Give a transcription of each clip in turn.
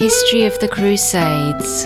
History of the Crusades.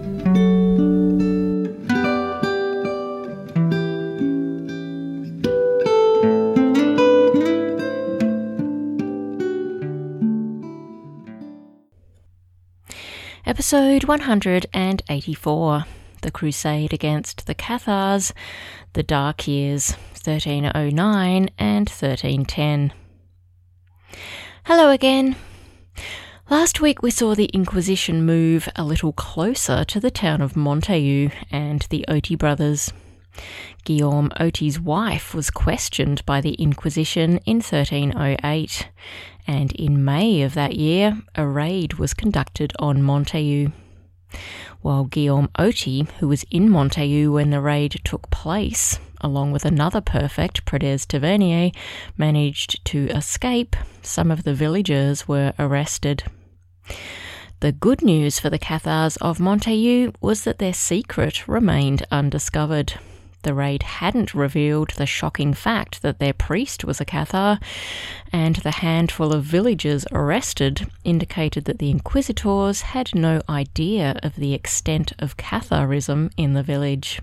Episode 184, The Crusade Against the Cathars, the Dark Years, 1309 and 1310. Hello again. Last week we saw the Inquisition move a little closer to the town of Montaillou and the Oti brothers. Guillaume Oti's wife was questioned by the Inquisition in 1308, and in May of that year, a raid was conducted on Montaillou. While Guillaume Oti, who was in Montaillou when the raid took place, along with another perfect, Pradez Tavernier, managed to escape, some of the villagers were arrested. The good news for the Cathars of Montaillou was that their secret remained undiscovered. The raid hadn't revealed the shocking fact that their priest was a Cathar, and the handful of villagers arrested indicated that the inquisitors had no idea of the extent of Catharism in the village.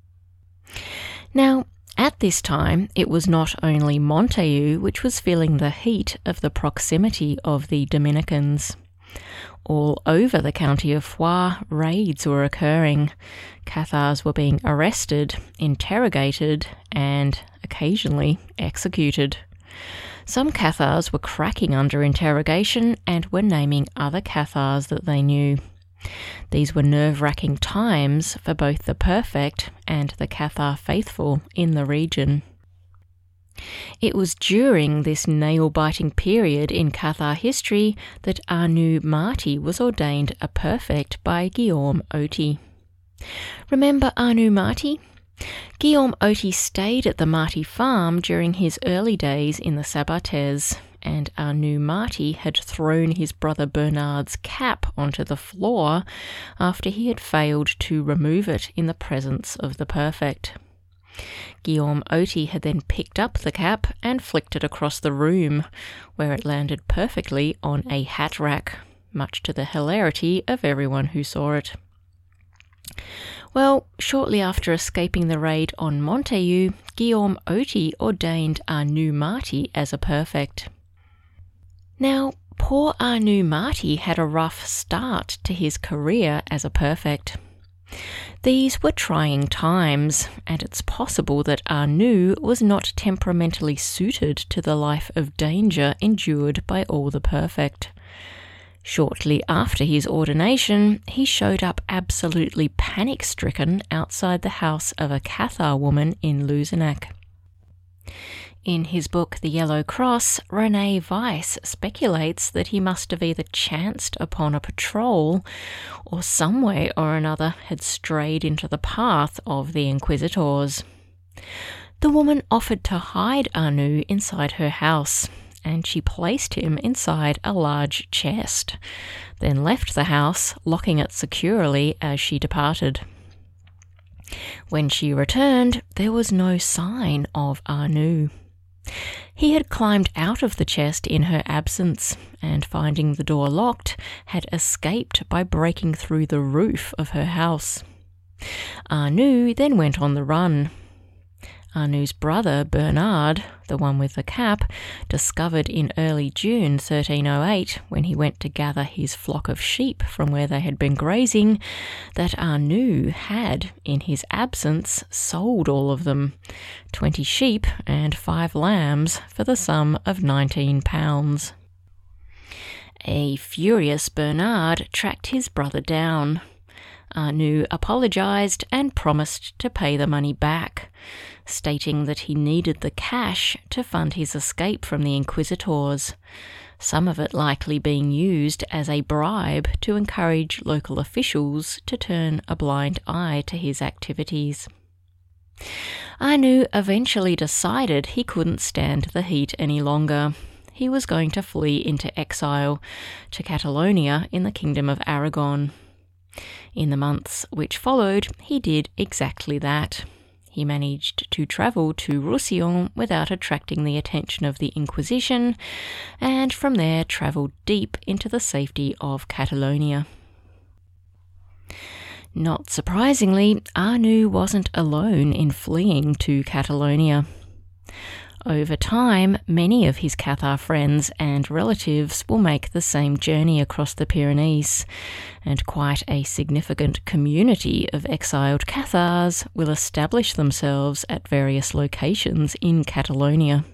Now, at this time, it was not only Montaillou which was feeling the heat of the proximity of the Dominicans. All over the county of Foix, raids were occurring. Cathars were being arrested, interrogated, and occasionally executed. Some Cathars were cracking under interrogation and were naming other Cathars that they knew. These were nerve-wracking times for both the perfect and the Cathar faithful in the region. It was during this nail-biting period in Cathar history that Anu Marti was ordained a perfect by Guillaume Oti. Remember Anu Marti? Guillaume Oti stayed at the Marti farm during his early days in the Sabartez, and Anu Marti had thrown his brother Bernard's cap onto the floor after he had failed to remove it in the presence of the perfect. Guillaume Oti had then picked up the cap and flicked it across the room, where it landed perfectly on a hat rack, much to the hilarity of everyone who saw it. Well, shortly after escaping the raid on Montaillou, Guillaume Oti ordained Anu Marti as a perfect. Now, poor Anu Marti had a rough start to his career as a perfect. These were trying times, and it's possible that Anu was not temperamentally suited to the life of danger endured by all the perfect. Shortly after his ordination, he showed up absolutely panic-stricken outside the house of a Cathar woman in Luzenac. In his book The Yellow Cross, René Weiss speculates that he must have either chanced upon a patrol or some way or another had strayed into the path of the inquisitors. The woman offered to hide Anu inside her house, and she placed him inside a large chest, then left the house, locking it securely as she departed. When she returned, there was no sign of Anu. He had climbed out of the chest in her absence, and finding the door locked, had escaped by breaking through the roof of her house. Anu then went on the run. Anu's brother, Bernard, the one with the cap, discovered in early June 1308, when he went to gather his flock of sheep from where they had been grazing, that Anu had, in his absence, sold all of them, 20 sheep and 5 lambs, for the sum of £19. A furious Bernard tracked his brother down. Anu apologised and promised to pay the money back, stating that he needed the cash to fund his escape from the inquisitors, some of it likely being used as a bribe to encourage local officials to turn a blind eye to his activities. Anu eventually decided he couldn't stand the heat any longer. He was going to flee into exile to Catalonia in the Kingdom of Aragon. In the months which followed, he did exactly that. He managed to travel to Roussillon without attracting the attention of the Inquisition, and from there travelled deep into the safety of Catalonia. Not surprisingly, Arnoux wasn't alone in fleeing to Catalonia. Over time, many of his Cathar friends and relatives will make the same journey across the Pyrenees, and quite a significant community of exiled Cathars will establish themselves at various locations in Catalonia.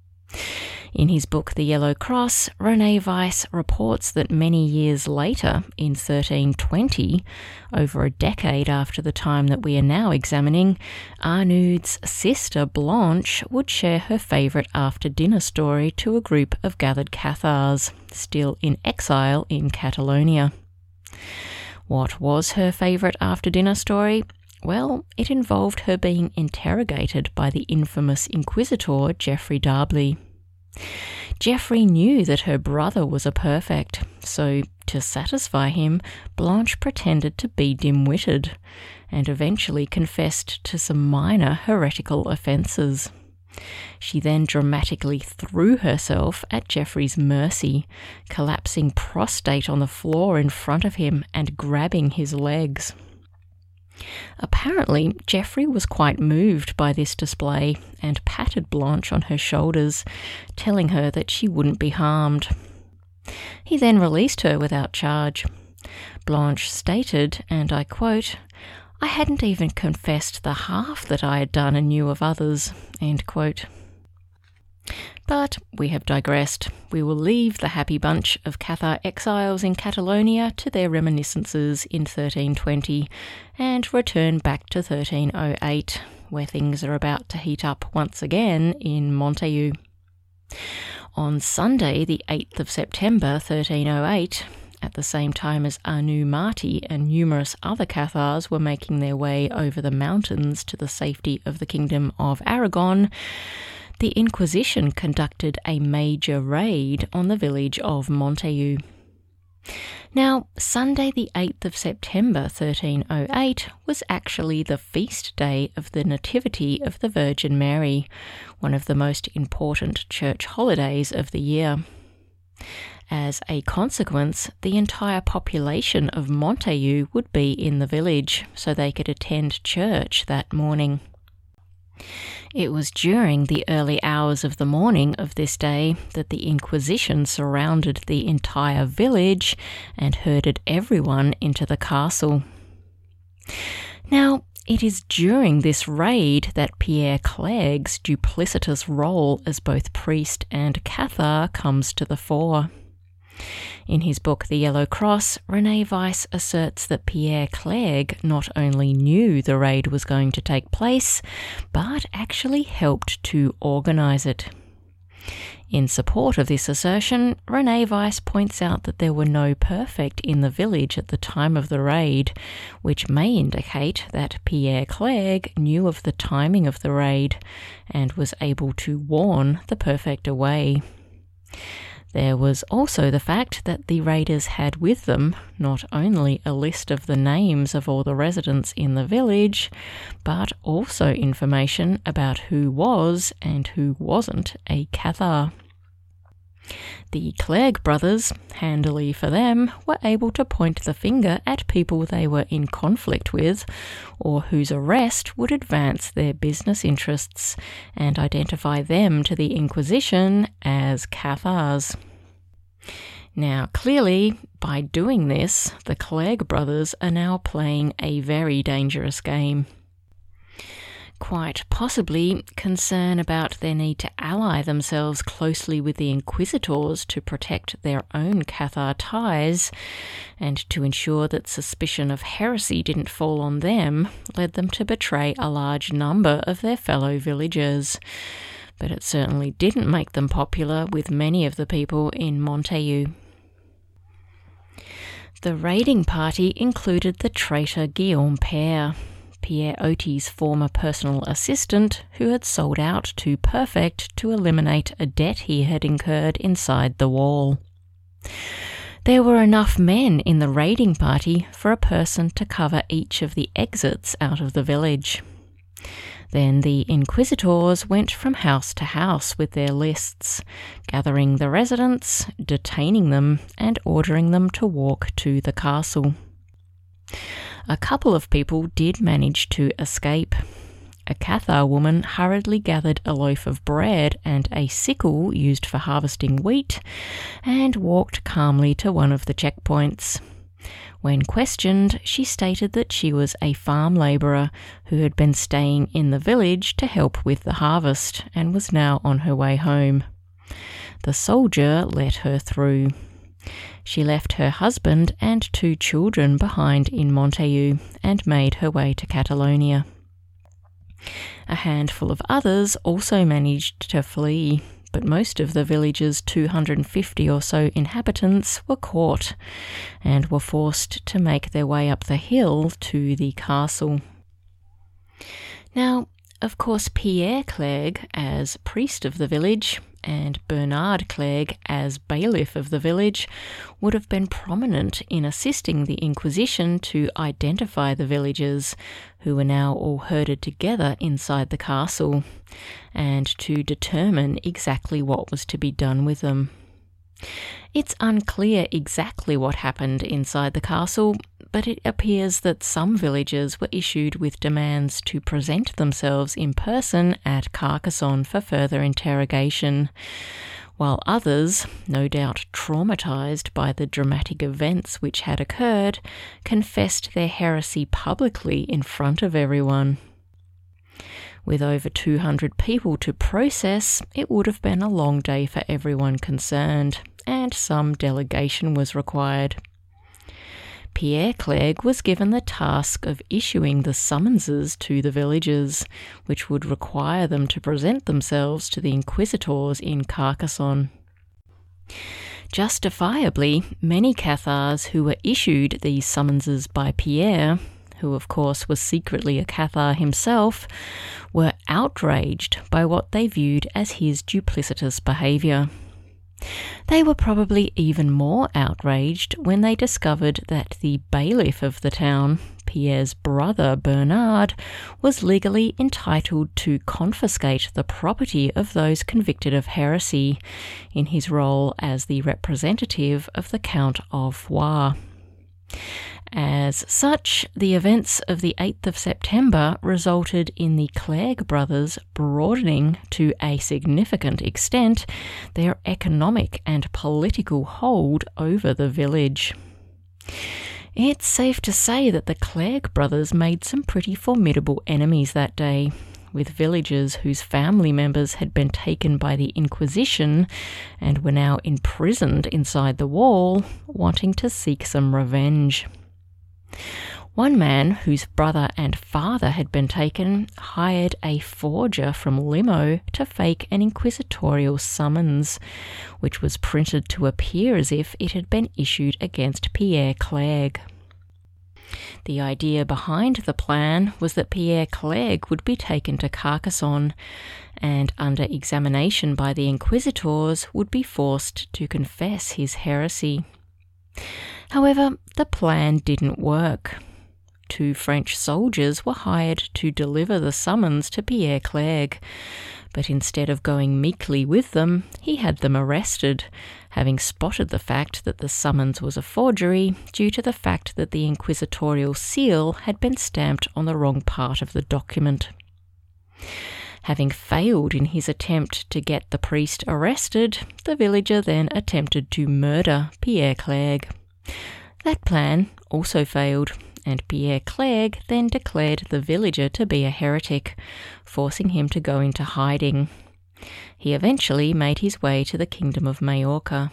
In his book The Yellow Cross, René Weiss reports that many years later, in 1320, over a decade after the time that we are now examining, Arnoud's sister Blanche would share her favourite after-dinner story to a group of gathered Cathars, still in exile in Catalonia. What was her favourite after-dinner story? Well, it involved her being interrogated by the infamous inquisitor Geoffrey d'Arblay. Geoffrey knew that her brother was a perfect, so to satisfy him, Blanche pretended to be dim-witted, and eventually confessed to some minor heretical offences. She then dramatically threw herself at Geoffrey's mercy, collapsing prostrate on the floor in front of him and grabbing his legs. Apparently, Geoffrey was quite moved by this display and patted Blanche on her shoulders, telling her that she wouldn't be harmed. He then released her without charge. Blanche stated, and I quote, "I hadn't even confessed the half that I had done and knew of others," end quote. But we have digressed. We will leave the happy bunch of Cathar exiles in Catalonia to their reminiscences in 1320 and return back to 1308, where things are about to heat up once again in Montaigu. On Sunday, the 8th of September 1308, at the same time as Arnoux Marty and numerous other Cathars were making their way over the mountains to the safety of the Kingdom of Aragon, the Inquisition conducted a major raid on the village of Montaigu. Now, Sunday the 8th of September 1308 was actually the feast day of the Nativity of the Virgin Mary, one of the most important church holidays of the year. As a consequence, the entire population of Montaigu would be in the village, so they could attend church that morning. It was during the early hours of the morning of this day that the Inquisition surrounded the entire village and herded everyone into the castle. Now, it is during this raid that Pierre Clergue's duplicitous role as both priest and Cathar comes to the fore. In his book The Yellow Cross, René Weiss asserts that Pierre Clergue not only knew the raid was going to take place, but actually helped to organise it. In support of this assertion, René Weiss points out that there were no perfect in the village at the time of the raid, which may indicate that Pierre Clergue knew of the timing of the raid and was able to warn the perfect away. There was also the fact that the raiders had with them not only a list of the names of all the residents in the village, but also information about who was and who wasn't a Cathar. The Clergue brothers, handily for them, were able to point the finger at people they were in conflict with, or whose arrest would advance their business interests, and identify them to the Inquisition as Cathars. Now, clearly, by doing this, the Clergue brothers are now playing a very dangerous game. Quite possibly, concern about their need to ally themselves closely with the Inquisitors to protect their own Cathar ties, and to ensure that suspicion of heresy didn't fall on them, led them to betray a large number of their fellow villagers. But it certainly didn't make them popular with many of the people in Montaigu. The raiding party included the traitor Guillaume Père, Pierre Oty's former personal assistant, who had sold out to Perfect to eliminate a debt he had incurred inside the wall. There were enough men in the raiding party for a person to cover each of the exits out of the village. Then the inquisitors went from house to house with their lists, gathering the residents, detaining them, and ordering them to walk to the castle. A couple of people did manage to escape. A Cathar woman hurriedly gathered a loaf of bread and a sickle used for harvesting wheat and walked calmly to one of the checkpoints. When questioned, she stated that she was a farm labourer who had been staying in the village to help with the harvest and was now on her way home. The soldier let her through. She left her husband and 2 children behind in Montaiu and made her way to Catalonia. A handful of others also managed to flee, but most of the village's 250 or so inhabitants were caught and were forced to make their way up the hill to the castle. Now, of course, Pierre Clergue, as priest of the village, and Bernard Clergue, as bailiff of the village, would have been prominent in assisting the Inquisition to identify the villagers, who were now all herded together inside the castle, and to determine exactly what was to be done with them. It's unclear exactly what happened inside the castle, but it appears that some villagers were issued with demands to present themselves in person at Carcassonne for further interrogation, while others, no doubt traumatised by the dramatic events which had occurred, confessed their heresy publicly in front of everyone. With over 200 people to process, it would have been a long day for everyone concerned, and some delegation was required. Pierre Clergue was given the task of issuing the summonses to the villagers, which would require them to present themselves to the inquisitors in Carcassonne. Justifiably, many Cathars who were issued these summonses by Pierre, who of course was secretly a Cathar himself, were outraged by what they viewed as his duplicitous behaviour. They were probably even more outraged when they discovered that the bailiff of the town, Pierre's brother Bernard, was legally entitled to confiscate the property of those convicted of heresy in his role as the representative of the Count of Foix. As such, the events of the 8th of September resulted in the Clergue brothers broadening to a significant extent their economic and political hold over the village. It's safe to say that the Clergue brothers made some pretty formidable enemies that day, with villagers whose family members had been taken by the Inquisition and were now imprisoned inside the wall, wanting to seek some revenge. One man, whose brother and father had been taken, hired a forger from Limo to fake an inquisitorial summons, which was printed to appear as if it had been issued against Pierre Clergue. The idea behind the plan was that Pierre Clergue would be taken to Carcassonne and, under examination by the inquisitors, would be forced to confess his heresy. However, the plan didn't work. 2 French soldiers were hired to deliver the summons to Pierre Clergue, but instead of going meekly with them, he had them arrested, having spotted the fact that the summons was a forgery due to the fact that the inquisitorial seal had been stamped on the wrong part of the document. Having failed in his attempt to get the priest arrested, the villager then attempted to murder Pierre Clergue. That plan also failed, and Pierre Clergue then declared the villager to be a heretic, forcing him to go into hiding. He eventually made his way to the Kingdom of Majorca.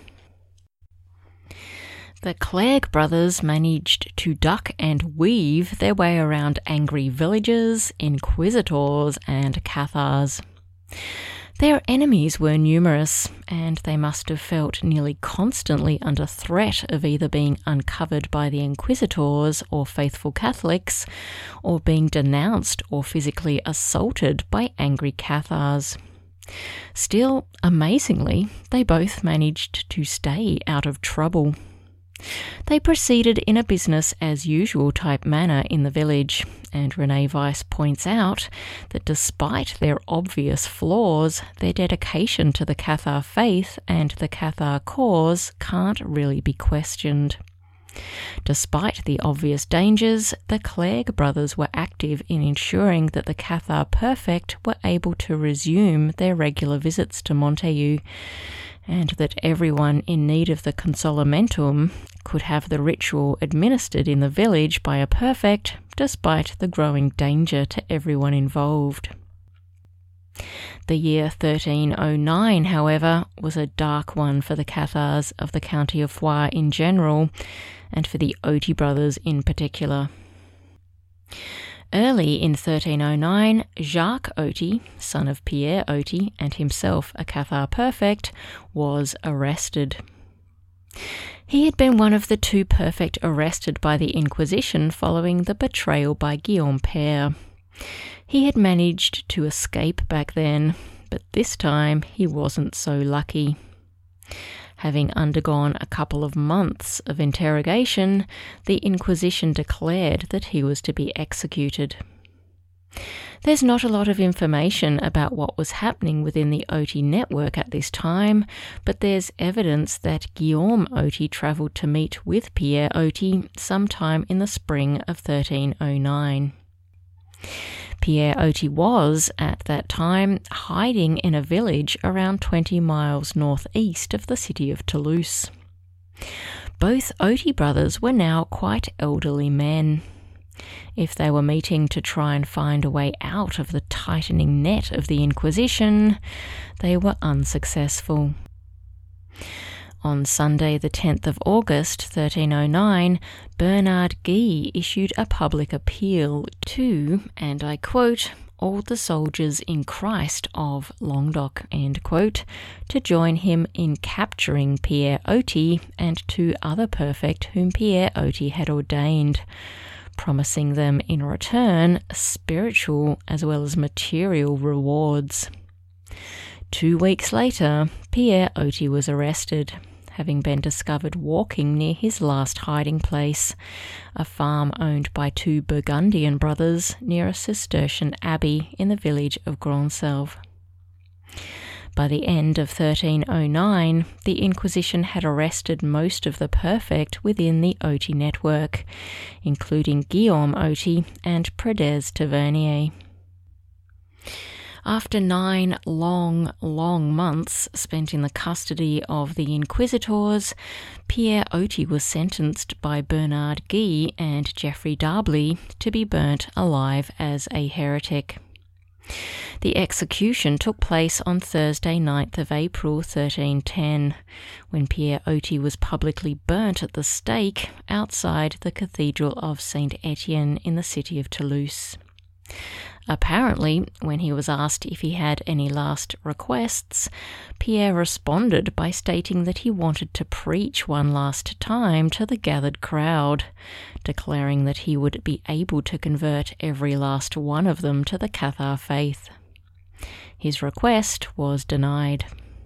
The Clergue brothers managed to duck and weave their way around angry villagers, inquisitors, and Cathars. Their enemies were numerous, and they must have felt nearly constantly under threat of either being uncovered by the inquisitors or faithful Catholics, or being denounced or physically assaulted by angry Cathars. Still, amazingly, they both managed to stay out of trouble. They proceeded in a business-as-usual type manner in the village, and Renee Weiss points out that despite their obvious flaws, their dedication to the Cathar faith and the Cathar cause can't really be questioned. Despite the obvious dangers, the Clegg brothers were active in ensuring that the Cathar Perfect were able to resume their regular visits to Montaiu, and that everyone in need of the Consolamentum could have the ritual administered in the village by a perfect, despite the growing danger to everyone involved. The year 1309, however, was a dark one for the Cathars of the county of Foix in general, and for the Oti brothers in particular. Early in 1309, Jacques Oti, son of Pierre Oti and himself a Cathar perfect, was arrested. He had been one of the two perfect arrested by the Inquisition following the betrayal by Guillaume Père. He had managed to escape back then, but this time he wasn't so lucky. Having undergone a couple of months of interrogation, the Inquisition declared that he was to be executed. There's not a lot of information about what was happening within the Oti network at this time, but there's evidence that Guillaume Oti travelled to meet with Pierre Oti sometime in the spring of 1309. Pierre Oti was, at that time, hiding in a village around 20 miles northeast of the city of Toulouse. Both Oti brothers were now quite elderly men. If they were meeting to try and find a way out of the tightening net of the Inquisition, they were unsuccessful. On Sunday the 10th of August 1309, Bernard Guy issued a public appeal to, and I quote, all the soldiers in Christ of Languedoc, end quote, to join him in capturing Pierre Oti and two other perfect whom Pierre Oti had ordained, promising them in return spiritual as well as material rewards. 2 weeks later, Pierre Oti was arrested, having been discovered walking near his last hiding place, a farm owned by two Burgundian brothers near a Cistercian abbey in the village of Grandselve. By the end of 1309, the Inquisition had arrested most of the perfect within the Oti network, including Guillaume Oti and Prades Tavernier. After 9 long months spent in the custody of the Inquisitors, Pierre Oti was sentenced by Bernard Guy and Geoffrey Darbley to be burnt alive as a heretic. The execution took place on Thursday 9th of April 1310, when Pierre Oti was publicly burnt at the stake outside the Cathedral of Saint Etienne in the city of Toulouse. Apparently, when he was asked if he had any last requests, Pierre responded by stating that he wanted to preach one last time to the gathered crowd, declaring that he would be able to convert every last one of them to the Cathar faith. His request was denied.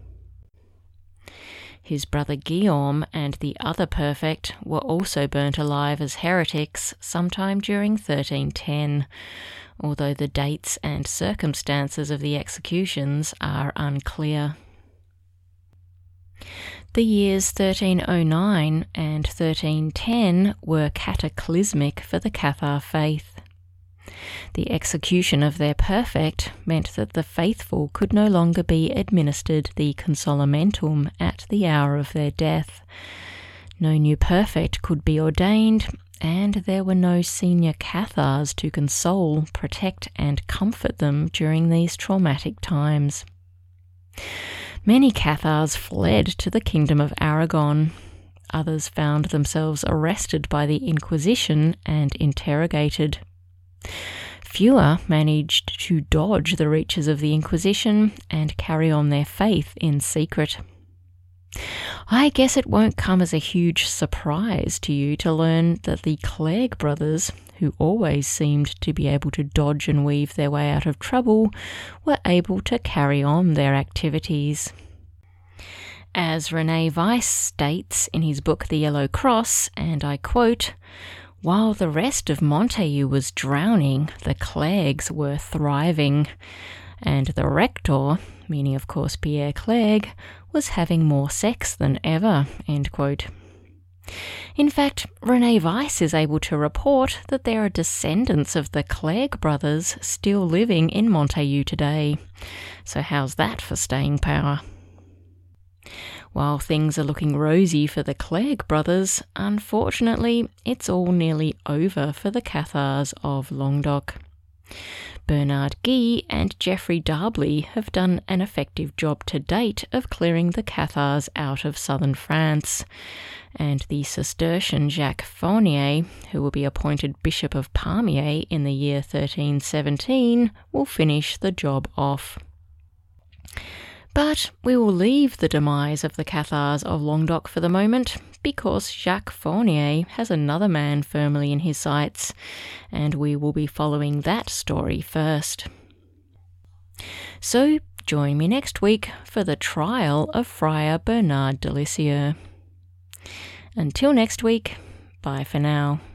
His brother Guillaume and the other perfect were also burnt alive as heretics sometime during 1310, although the dates and circumstances of the executions are unclear. The years 1309 and 1310 were cataclysmic for the Cathar faith. The execution of their perfect meant that the faithful could no longer be administered the Consolamentum at the hour of their death. No new perfect could be ordained, and there were no senior Cathars to console, protect, and comfort them during these traumatic times. Many Cathars fled to the Kingdom of Aragon. Others found themselves arrested by the Inquisition and interrogated. Fewer managed to dodge the reaches of the Inquisition and carry on their faith in secret. I guess it won't come as a huge surprise to you to learn that the Clegg brothers, who always seemed to be able to dodge and weave their way out of trouble, were able to carry on their activities. As Rene Weiss states in his book The Yellow Cross, and I quote, "While the rest of Montagu was drowning, the Cleggs were thriving, and the rector," meaning of course Pierre Clegg, "was having more sex than ever," end quote. In fact, Rene Weiss is able to report that there are descendants of the Clegg brothers still living in Montagu today. So how's that for staying power? While things are looking rosy for the Clegg brothers, unfortunately, it's all nearly over for the Cathars of Languedoc. Bernard Guy and Geoffrey Darbley have done an effective job to date of clearing the Cathars out of southern France, and the Cistercian Jacques Fournier, who will be appointed Bishop of Pamiers in the year 1317, will finish the job off. But we will leave the demise of the Cathars of Languedoc for the moment, because Jacques Fournier has another man firmly in his sights, and we will be following that story first. So join me next week for the trial of Friar Bernard de Lisieux. Until next week, bye for now.